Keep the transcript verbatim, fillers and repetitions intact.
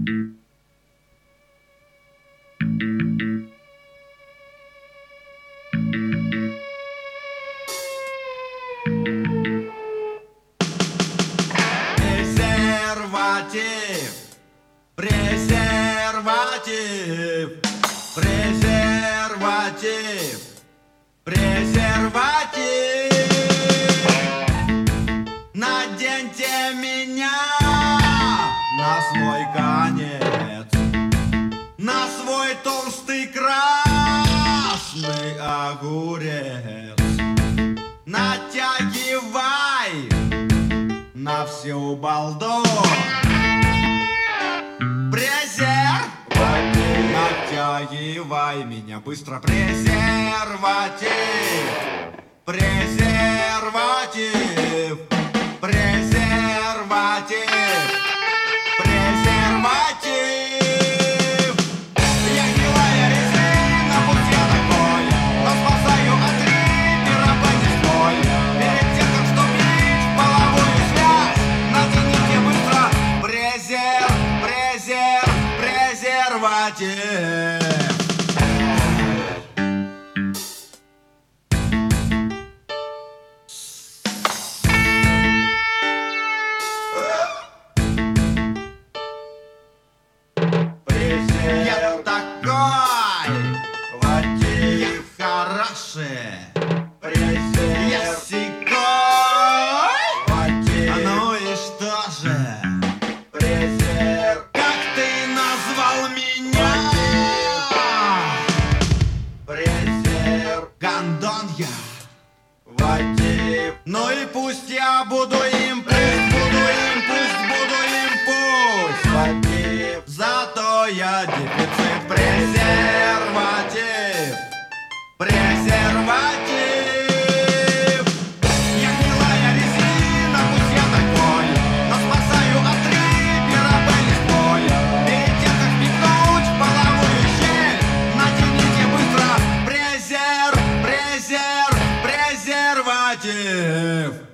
Презерватив, презерватив, презерватив. Наденьте меня на свой конец, на свой толстый красный огурец. Натягивай на всю балду презерватив. Натягивай меня быстро, презерватив, презерватив, презерватив, презерватив. Я гнилая резина, будь я такой, но спасаю от рипера бензой. Перед тем, как вступить в половую связь, натяните быстро презер, презер, презерватив. Ну и пусть я буду им, пусть буду им, пусть буду им, пусть ватив. Зато я дефицит, презерватив, презерватив. Я гнилая резина, пусть я такой, но спасаю от рипера бензой. Перед тем, как впихнуть в половую щель, натяните быстро презер, презер, презерватив.